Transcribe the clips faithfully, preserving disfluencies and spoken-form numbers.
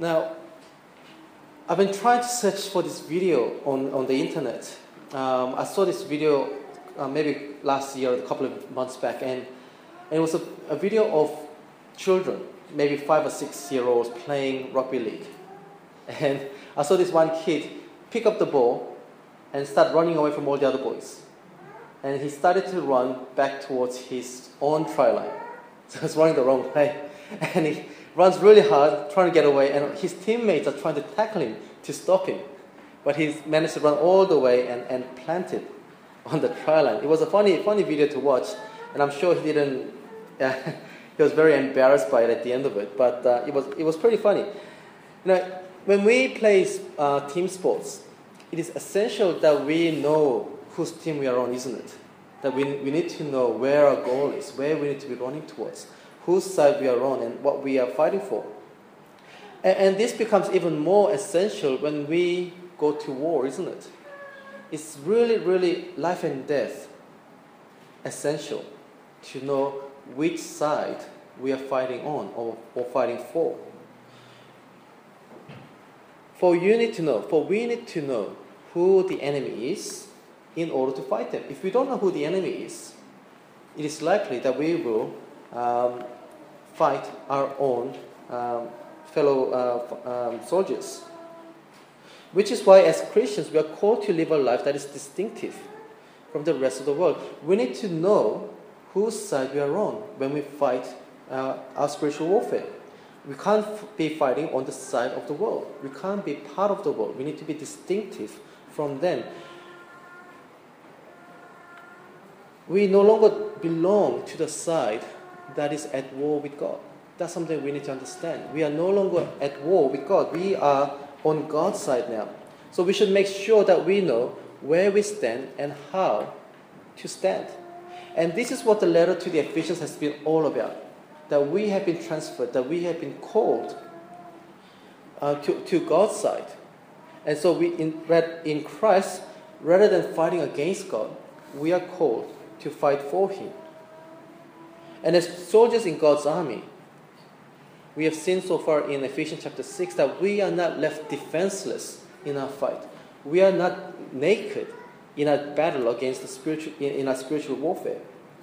Now, I've been trying to search for this video on, on the internet. Um, I saw this video uh, maybe last year, a couple of months back, and, and it was a, a video of children, maybe five or six year olds playing rugby league. And I saw this one kid pick up the ball and start running away from all the other boys. And he started to run back towards his own try line. So he was running the wrong way. And he runs really hard, trying to get away, and his teammates are trying to tackle him to stop him. But he managed to run all the way and, and planted on the try line. It was a funny funny video to watch, and I'm sure he didn't, uh, he was very embarrassed by it at the end of it, but uh, it was it was pretty funny. You know, when we play uh, team sports, it is essential that we know whose team we are on, isn't it? That we, we need to know where our goal is, where we need to be running towards, whose side we are on, and what we are fighting for. And, and this becomes even more essential when we go to war, isn't it? It's really, really life and death essential to know which side we are fighting on or, or fighting for. For you need to know, for we need to know who the enemy is in order to fight them. If we don't know who the enemy is, it is likely that we will um, fight our own um, fellow uh, um, soldiers. Which is why, as Christians, we are called to live a life that is distinctive from the rest of the world. We need to know whose side we are on when we fight uh, our spiritual warfare. We can't be fighting on the side of the world. We can't be part of the world. We need to be distinctive from them. We no longer belong to the side that is at war with God. That's something we need to understand. We are no longer at war with God. We are on God's side now. So we should make sure that we know where we stand and how to stand. And this is what the letter to the Ephesians has been all about. That we have been transferred, that we have been called uh, to, to God's side. And so we in, in Christ, rather than fighting against God, we are called to fight for Him. And as soldiers in God's army, we have seen so far in Ephesians chapter six that we are not left defenseless in our fight. We are not naked in our battle against the spiritual in, in our spiritual warfare.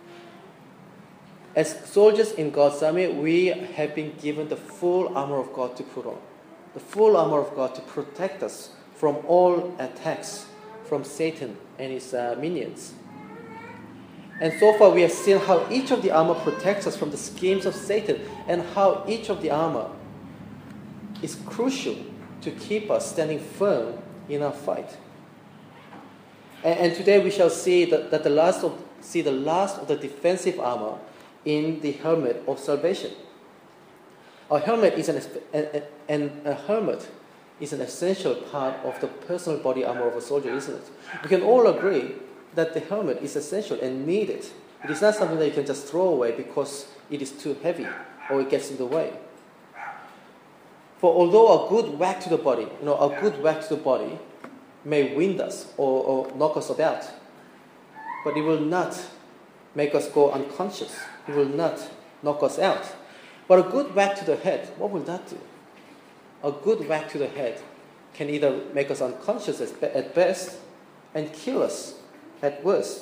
As soldiers in God's army, we have been given the full armor of God to put on. The full armor of God to protect us from all attacks from Satan and his uh, minions. And so far we have seen how each of the armor protects us from the schemes of Satan, and how each of the armor is crucial to keep us standing firm in our fight. And, and today we shall see that, that the last of see the last of the defensive armor in the helmet of salvation. A helmet is an and, and a helmet is an essential part of the personal body armor of a soldier, isn't it? We can all agree that the helmet is essential and needed. It is not something that you can just throw away because it is too heavy or it gets in the way. For although a good whack to the body, you know, a good whack to the body may wind us or, or knock us about, but it will not make us go unconscious. It will not knock us out. But a good whack to the head, what will that do? A good whack to the head can either make us unconscious at best and kill us at worst.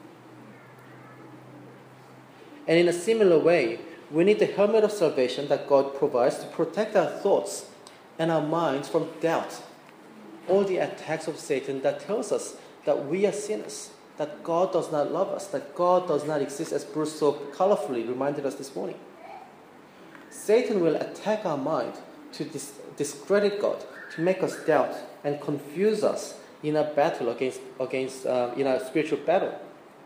And in a similar way, we need the helmet of salvation that God provides to protect our thoughts and our minds from doubt, all the attacks of Satan that tells us that we are sinners, that God does not love us, that God does not exist, as Bruce so colorfully reminded us this morning. Satan will attack our mind to dis- discredit God, to make us doubt and confuse us in our battle against, against uh, in our spiritual battle.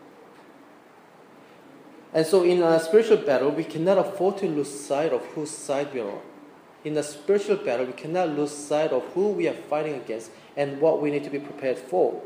And so in our spiritual battle, we cannot afford to lose sight of whose side we are on. In a spiritual battle, we cannot lose sight of who we are fighting against and what we need to be prepared for.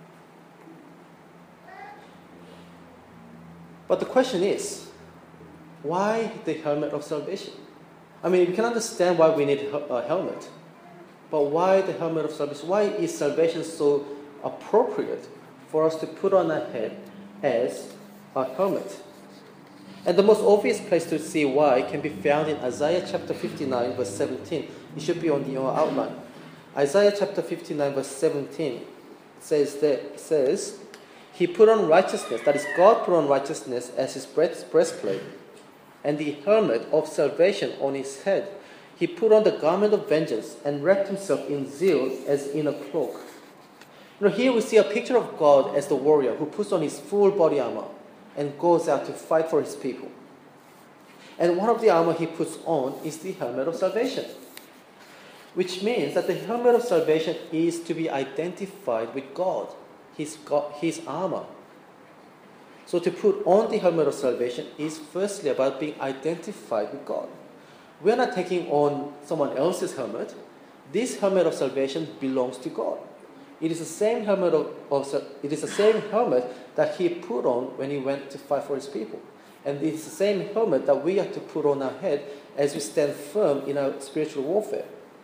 But the question is, why the helmet of salvation? I mean, we can understand why we need a helmet, but why the helmet of salvation? Why is salvation so appropriate for us to put on our head as a helmet? And the most obvious place to see why can be found in Isaiah chapter fifty-nine, verse seventeen. It should be on your outline. Isaiah chapter fifty-nine, verse seventeen says that says, He put on righteousness, that is, God put on righteousness as his breastplate, and the helmet of salvation on his head. He put on the garment of vengeance and wrapped himself in zeal as in a cloak. You know, here we see a picture of God as the warrior who puts on his full body armor and goes out to fight for his people. And one of the armor he puts on is the helmet of salvation, which means that the helmet of salvation is to be identified with God, his, God, his armor. So to put on the helmet of salvation is firstly about being identified with God. We are not taking on someone else's helmet. This helmet of salvation belongs to God. It is the same helmet of, of it is the same helmet that he put on when he went to fight for his people. And it is the same helmet that we have to put on our head as we stand firm in our spiritual warfare.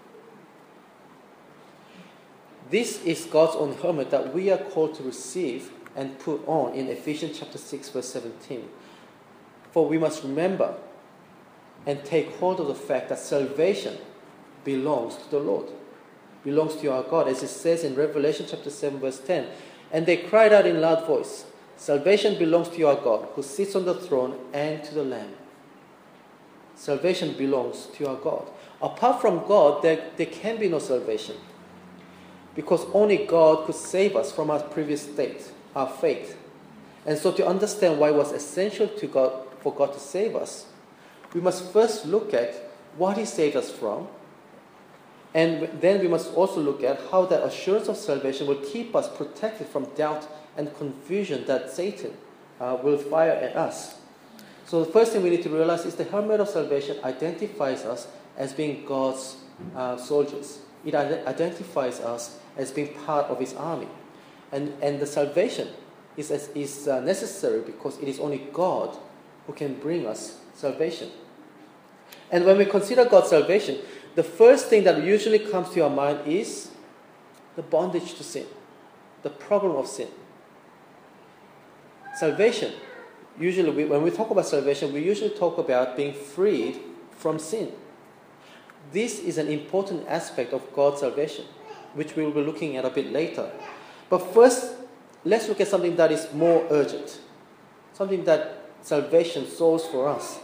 This is God's own helmet that we are called to receive and put on in Ephesians chapter six, verse seventeen. For we must remember and take hold of the fact that salvation belongs to the Lord, belongs to our God, as it says in Revelation chapter seven, verse ten. And they cried out in loud voice, Salvation belongs to our God, who sits on the throne, and to the Lamb. Salvation belongs to our God. Apart from God, there, there can be no salvation, because only God could save us from our previous state, our fate. And so to understand why it was essential to God, for God to save us, we must first look at what he saved us from, and then we must also look at how that assurance of salvation will keep us protected from doubt and confusion that Satan uh, will fire at us. So the first thing we need to realize is the helmet of salvation identifies us as being God's uh, soldiers. It identifies us as being part of his army. And, and the salvation is, is uh, necessary because it is only God who can bring us salvation. And when we consider God's salvation, the first thing that usually comes to our mind is the bondage to sin, the problem of sin. Salvation, usually we, when we talk about salvation, we usually talk about being freed from sin. This is an important aspect of God's salvation, which we will be looking at a bit later. But first, let's look at something that is more urgent, something that salvation solves for us.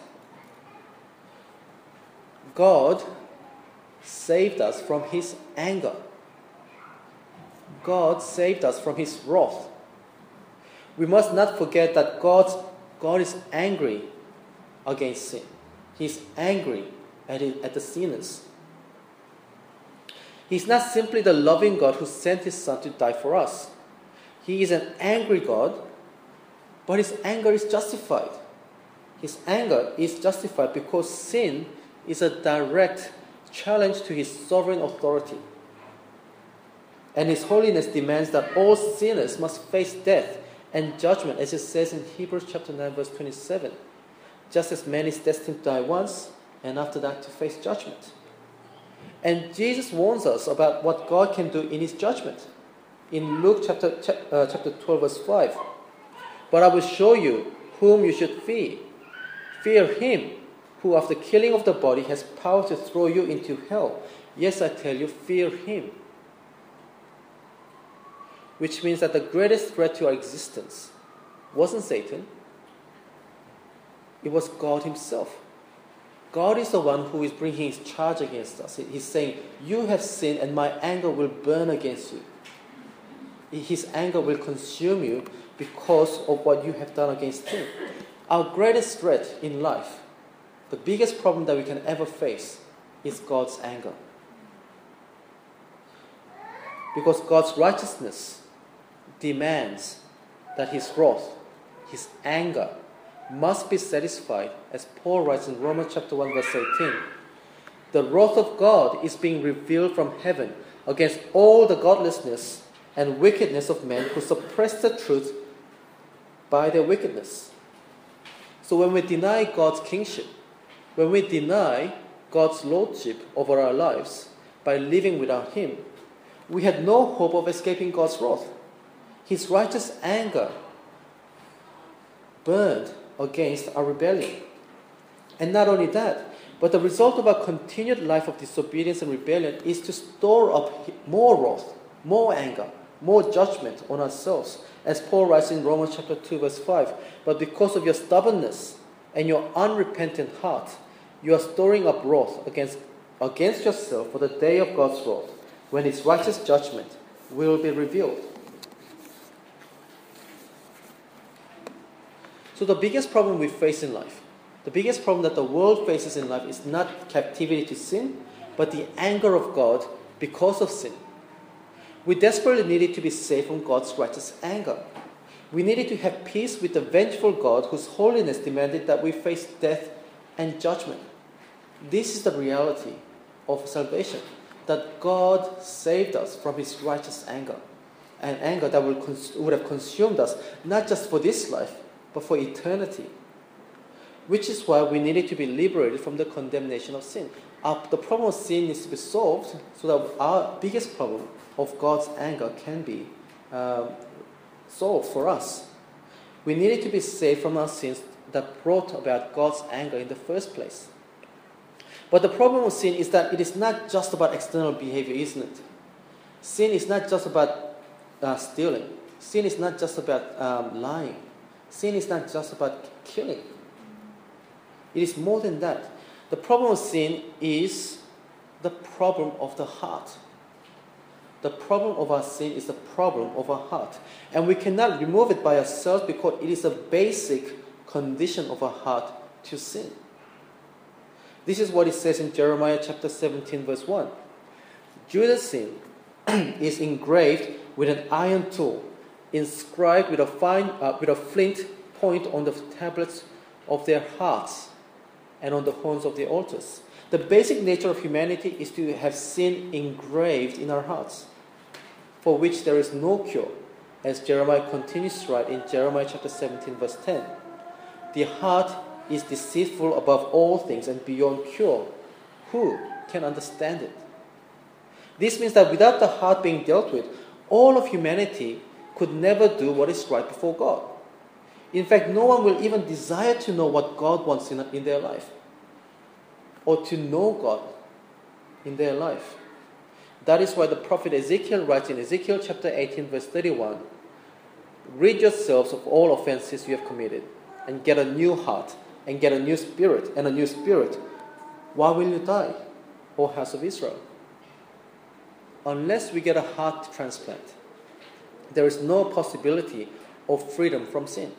God saved us from his anger. God saved us from his wrath. We must not forget that God's, God is angry against sin. He's angry at, it, at the sinners. He's not simply the loving God who sent his Son to die for us. He is an angry God, but his anger is justified. His anger is justified because sin is a direct challenge to his sovereign authority. And his holiness demands that all sinners must face death and judgment, as it says in Hebrews chapter nine, verse twenty-seven. Just as man is destined to die once, and after that to face judgment. And Jesus warns us about what God can do in his judgment. In Luke chapter, uh, chapter twelve, verse five. But I will show you whom you should fear. Fear him who after killing of the body has power to throw you into hell. Yes, I tell you, fear him. Which means that the greatest threat to our existence wasn't Satan. It was God himself. God is the one who is bringing his charge against us. He's saying, you have sinned and my anger will burn against you. His anger will consume you because of what you have done against him. Our greatest threat in life, the biggest problem that we can ever face, is God's anger. Because God's righteousness demands that his wrath, his anger, must be satisfied, as Paul writes in Romans chapter one, verse eighteen. The wrath of God is being revealed from heaven against all the godlessness and wickedness of men who suppress the truth by their wickedness. So when we deny God's kingship, when we deny God's lordship over our lives by living without him, we had no hope of escaping God's wrath. His righteous anger burned against our rebellion. And not only that, but the result of our continued life of disobedience and rebellion is to store up more wrath, more anger, more judgment on ourselves. As Paul writes in Romans chapter two, verse five, but because of your stubbornness and your unrepentant heart, you are storing up wrath against, against yourself for the day of God's wrath, when his righteous judgment will be revealed. So the biggest problem we face in life, the biggest problem that the world faces in life is not captivity to sin, but the anger of God because of sin. We desperately needed to be saved from God's righteous anger. We needed to have peace with the vengeful God whose holiness demanded that we face death and judgment. This is the reality of salvation, that God saved us from his righteous anger, an anger that would, cons- would have consumed us, not just for this life, but for eternity. Which is why we needed to be liberated from the condemnation of sin. Our, the problem of sin needs to be solved so that our biggest problem of God's anger can be um, solved for us. We needed to be saved from our sins that brought about God's anger in the first place. But the problem with sin is that it is not just about external behavior, isn't it? Sin is not just about uh, stealing. Sin is not just about um, lying. Sin is not just about killing. It is more than that. The problem of sin is the problem of the heart. The problem of our sin is the problem of our heart. And we cannot remove it by ourselves because it is a basic condition of our heart to sin. This is what it says in Jeremiah chapter seventeen, verse one. Judah's sin is engraved with an iron tool, inscribed with a fine, uh, with a flint point on the tablets of their hearts and on the horns of the altars. The basic nature of humanity is to have sin engraved in our hearts, for which there is no cure, as Jeremiah continues to write in Jeremiah chapter seventeen, verse ten. The heart is deceitful above all things and beyond cure. Who can understand it? This means that without the heart being dealt with, all of humanity could never do what is right before God. In fact, no one will even desire to know what God wants in, in their life, or to know God in their life. That is why the prophet Ezekiel writes in Ezekiel chapter eighteen, verse thirty-one, rid yourselves of all offenses you have committed, and get a new heart, and get a new spirit, and a new spirit. Why will you die, O house of Israel? Unless we get a heart transplant, there is no possibility of freedom from sin.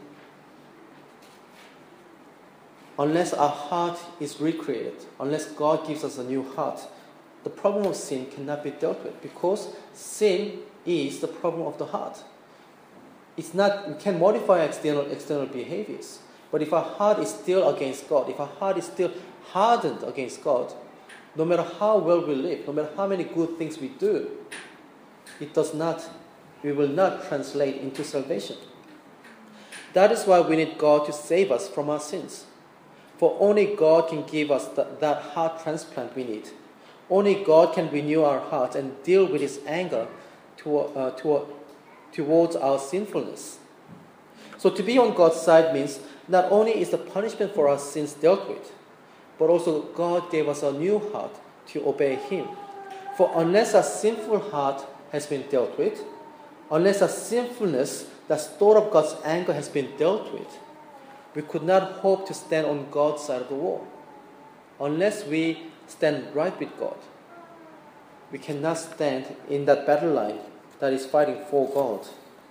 Unless our heart is recreated, unless God gives us a new heart, the problem of sin cannot be dealt with, because sin is the problem of the heart. It's not, we can modify external, external behaviors, but if our heart is still against God, if our heart is still hardened against God, no matter how well we live, no matter how many good things we do, it does not, we will not translate into salvation. That is why we need God to save us from our sins. For only God can give us the, that heart transplant we need. Only God can renew our hearts and deal with his anger to, uh, to, towards our sinfulness. So to be on God's side means not only is the punishment for our sins dealt with, but also God gave us a new heart to obey him. For unless our sinful heart has been dealt with, unless our sinfulness that stored up God's anger has been dealt with, we could not hope to stand on God's side of the war. Unless we stand right with God, we cannot stand in that battle line that is fighting for God.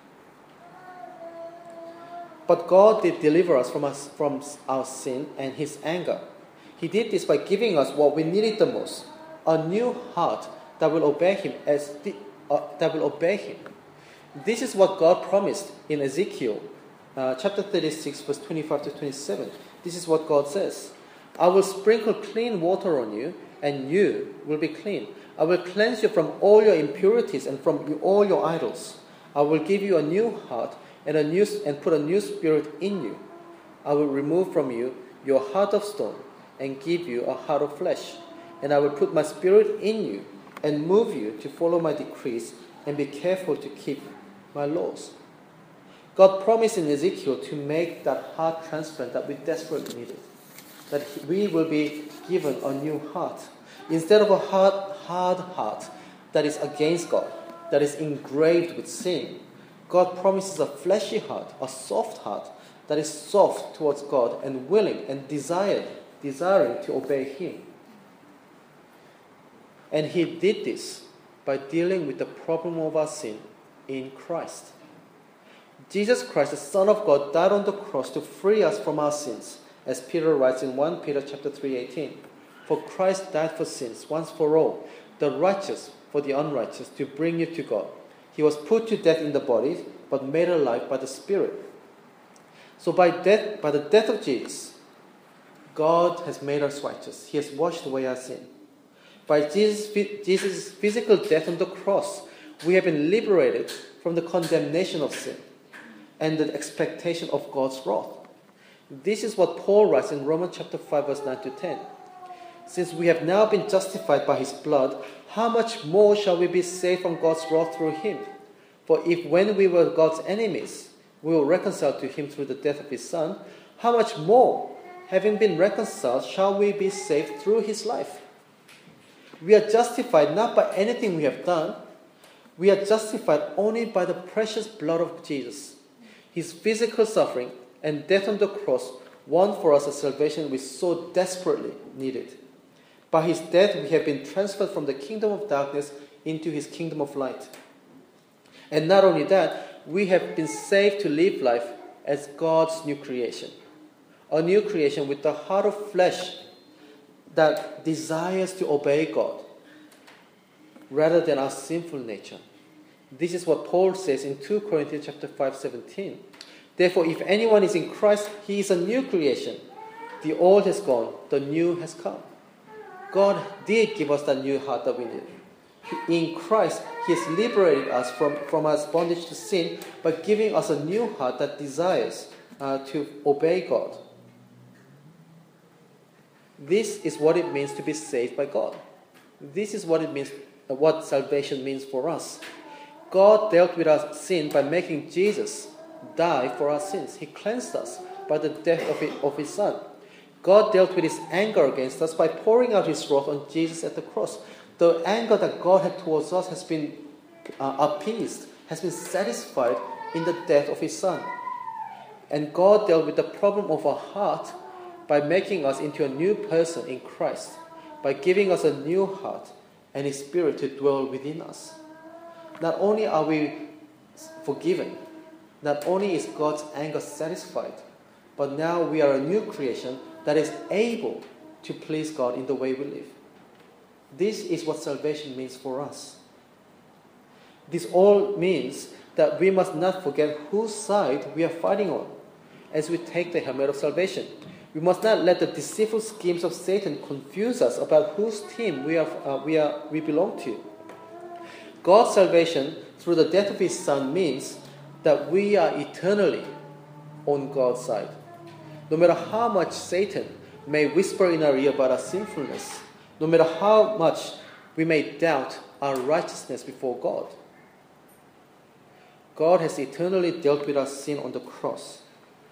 But God did deliver us from, us from our sin and his anger. He did this by giving us what we needed the most, a new heart that will obey him as the, uh, that will obey him. This is what God promised in Ezekiel uh, chapter thirty-six, verse twenty-five to twenty-seven. This is what God says. I will sprinkle clean water on you, and you will be clean. I will cleanse you from all your impurities and from all your idols. I will give you a new heart and a new and put a new spirit in you. I will remove from you your heart of stone and give you a heart of flesh. And I will put my spirit in you and move you to follow my decrees and be careful to keep my laws. God promised in Ezekiel to make that heart transplant that we desperately needed. That we will be given a new heart. Instead of a hard, hard heart that is against God, that is engraved with sin, God promises a fleshy heart, a soft heart that is soft towards God and willing and desired, desiring to obey Him. And He did this by dealing with the problem of our sin in Christ. Jesus Christ, the Son of God, died on the cross to free us from our sins, as Peter writes in First Peter chapter three eighteen. For Christ died for sins once for all, the righteous for the unrighteous, to bring you to God. He was put to death in the body, but made alive by the Spirit. So by death, by the death of Jesus, God has made us righteous. He has washed away our sin. By Jesus' Jesus' physical death on the cross, we have been liberated from the condemnation of sin and the expectation of God's wrath. This is what Paul writes in Romans chapter five, verse nine to ten. Since we have now been justified by His blood, how much more shall we be saved from God's wrath through Him? For if when we were God's enemies, we were reconciled to Him through the death of His Son, how much more, having been reconciled, shall we be saved through His life? We are justified not by anything we have done. We are justified only by the precious blood of Jesus. His physical suffering and death on the cross won for us a salvation we so desperately needed. By His death, we have been transferred from the kingdom of darkness into His kingdom of light. And not only that, we have been saved to live life as God's new creation. A new creation with the heart of flesh that desires to obey God rather than our sinful nature. This is what Paul says in Second Corinthians chapter five, seventeen. Therefore, if anyone is in Christ, he is a new creation. The old has gone, the new has come. God did give us that new heart that we need. In Christ, He has liberated us from, from our bondage to sin by giving us a new heart that desires uh, to obey God. This is what it means to be saved by God. This is what it means, uh, what salvation means for us. God dealt with our sin by making Jesus die for our sins. He cleansed us by the death of His, of his Son. God dealt with His anger against us by pouring out His wrath on Jesus at the cross. The anger that God had towards us has been uh, appeased, has been satisfied in the death of His Son. And God dealt with the problem of our heart by making us into a new person in Christ, by giving us a new heart and His Spirit to dwell within us. Not only are we forgiven, not only is God's anger satisfied, but now we are a new creation that is able to please God in the way we live. This is what salvation means for us. This all means that we must not forget whose side we are fighting on as we take the helmet of salvation. We must not let the deceitful schemes of Satan confuse us about whose team we are, uh, we are, we belong to. God's salvation through the death of His Son means that we are eternally on God's side. No matter how much Satan may whisper in our ear about our sinfulness, no matter how much we may doubt our righteousness before God, God has eternally dealt with our sin on the cross.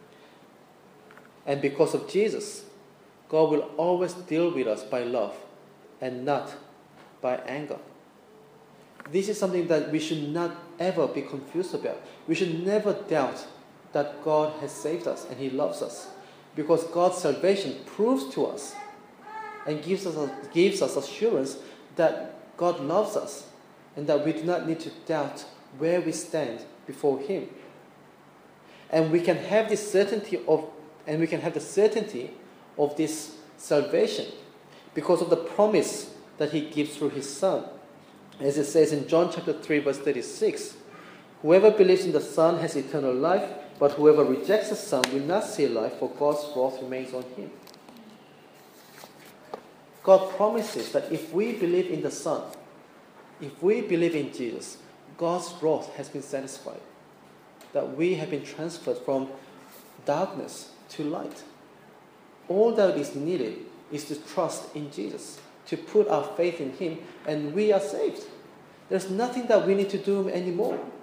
And because of Jesus, God will always deal with us by love and not by anger. This is something that we should not ever be confused about. We should never doubt that God has saved us and He loves us. Because God's salvation proves to us and gives us, gives us assurance that God loves us and that we do not need to doubt where we stand before Him. And we can have this certainty of, and we can have the certainty of this salvation because of the promise that He gives through His Son. As it says in John chapter three, verse thirty-six, whoever believes in the Son has eternal life, but whoever rejects the Son will not see life, for God's wrath remains on him. God promises that if we believe in the Son, if we believe in Jesus, God's wrath has been satisfied. That we have been transferred from darkness to light. All that is needed is to trust in Jesus, to put our faith in Him, and we are saved. There's nothing that we need to do anymore.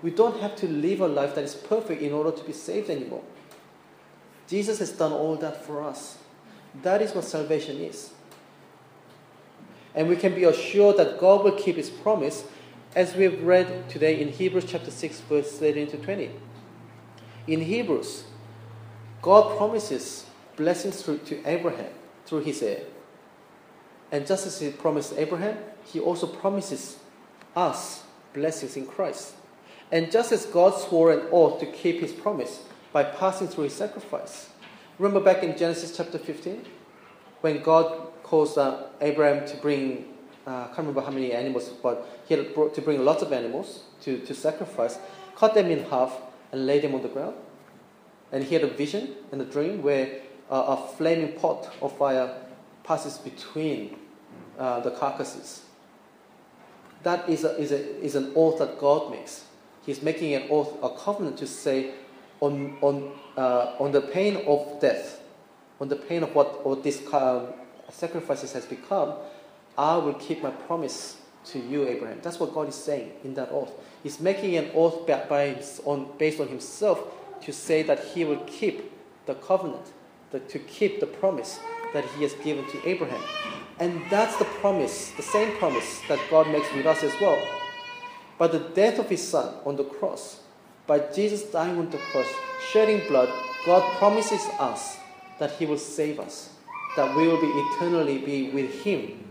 We don't have to live a life that is perfect in order to be saved anymore. Jesus has done all that for us. That is what salvation is. And we can be assured that God will keep His promise, as we have read today in Hebrews chapter six, verse thirteen to twenty. In Hebrews, God promises blessings through, to Abraham through his heir. And just as He promised Abraham, He also promises us blessings in Christ. And just as God swore an oath to keep His promise by passing through His sacrifice. Remember back in Genesis chapter fifteen, when God caused uh, Abraham to bring, uh, I can't remember how many animals, but He had brought, to bring lots of animals to, to sacrifice, cut them in half and lay them on the ground. And he had a vision and a dream where uh, a flaming pot of fire passes between uh, the carcasses. That is, a, is, a, is an oath that God makes. He's making an oath, a covenant to say, on on uh, on the pain of death, on the pain of what, what this um, sacrifices has become, I will keep my promise to you, Abraham. That's what God is saying in that oath. He's making an oath by, by on, based on Himself to say that He will keep the covenant, that to keep the promise that He has given to Abraham. And that's the promise, the same promise that God makes with us as well. By the death of His Son on the cross, by Jesus dying on the cross, shedding blood, God promises us that He will save us, that we will be eternally be with Him.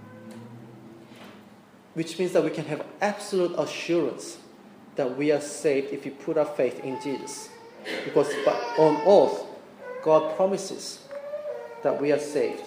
Which means that we can have absolute assurance that we are saved if we put our faith in Jesus. Because on oath, God promises that we are saved.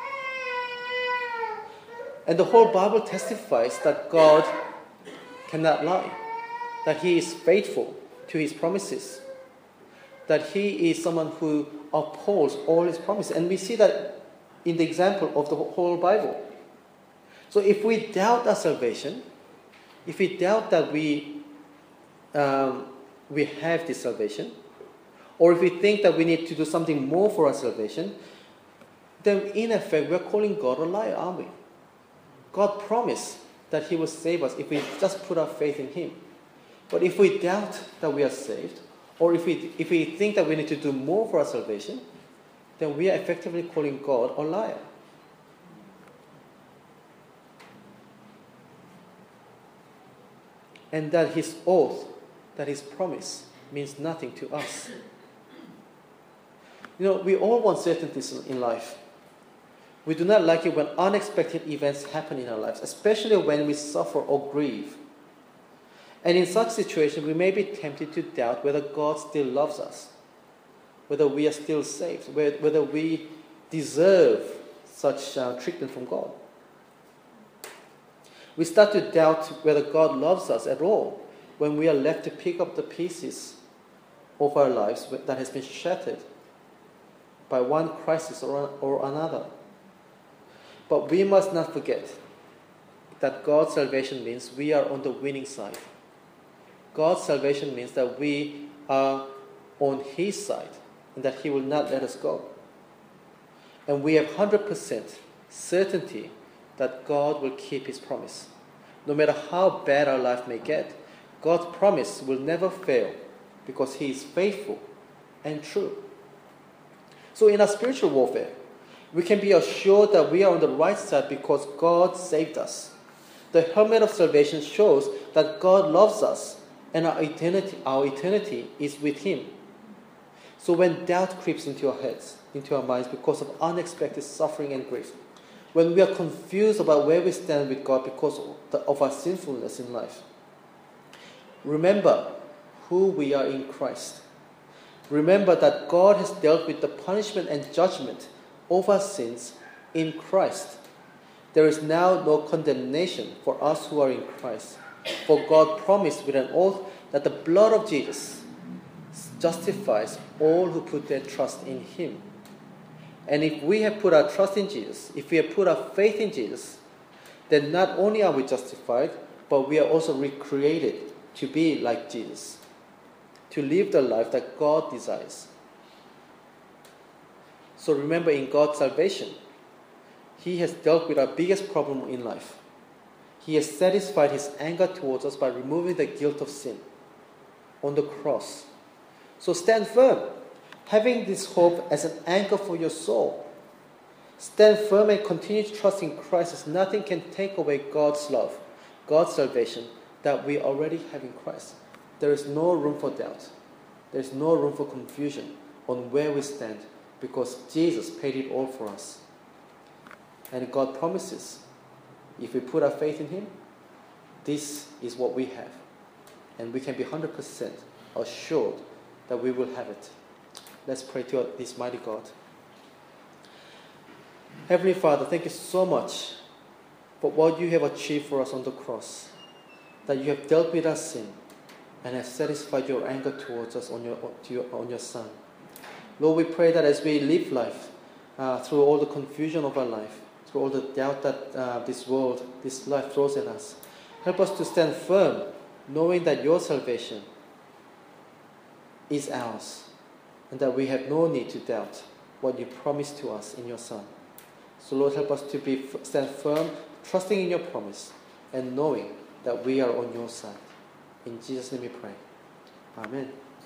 And the whole Bible testifies that God cannot lie, that He is faithful to His promises, that He is someone who upholds all His promises. And we see that in the example of the whole Bible. So if we doubt our salvation, if we doubt that we um, we have this salvation, or if we think that we need to do something more for our salvation, then in effect we're calling God a liar, aren't we? God promised that He will save us if we just put our faith in Him. But if we doubt that we are saved, or if we if we think that we need to do more for our salvation, then we are effectively calling God a liar. And that His oath, that His promise, means nothing to us. You know, we all want certainties in life. We do not like it when unexpected events happen in our lives, especially when we suffer or grieve. And in such situations, we may be tempted to doubt whether God still loves us, whether we are still saved, whether we deserve such uh, treatment from God. We start to doubt whether God loves us at all when we are left to pick up the pieces of our lives that has been shattered by one crisis or, or another. But we must not forget that God's salvation means we are on the winning side. God's salvation means that we are on His side and that He will not let us go. And we have one hundred percent certainty that God will keep His promise. No matter how bad our life may get, God's promise will never fail because He is faithful and true. So in our spiritual warfare, we can be assured that we are on the right side because God saved us. The helmet of salvation shows that God loves us and our eternity, our eternity is with Him. So when doubt creeps into our heads, into our minds because of unexpected suffering and grief, when we are confused about where we stand with God because of our sinfulness in life, remember who we are in Christ. Remember that God has dealt with the punishment and judgment of our sins in Christ. There is now no condemnation for us who are in Christ. For God promised with an oath that the blood of Jesus justifies all who put their trust in Him. And if we have put our trust in Jesus, if we have put our faith in Jesus, then not only are we justified, but we are also recreated to be like Jesus, to live the life that God desires. So remember, in God's salvation, He has dealt with our biggest problem in life. He has satisfied His anger towards us by removing the guilt of sin. on the cross. So stand firm, having this hope as an anchor for your soul. Stand firm and continue to trust in Christ, as nothing can take away God's love, God's salvation that we already have in Christ. There is no room for doubt. There is no room for confusion on where we stand, because Jesus paid it all for us. And God promises, if we put our faith in Him, this is what we have. And we can be one hundred percent assured that we will have it. Let's pray to this mighty God. Heavenly Father, thank you so much for what you have achieved for us on the cross, that you have dealt with our sin and have satisfied your anger towards us on your, to your, on your Son. Lord, we pray that as we live life, uh, through all the confusion of our life, through all the doubt that uh, this world, this life throws at us, help us to stand firm, knowing that your salvation is ours, and that we have no need to doubt what you promised to us in your Son. So Lord, help us to be stand firm, trusting in your promise, and knowing that we are on your side. In Jesus' name we pray. Amen.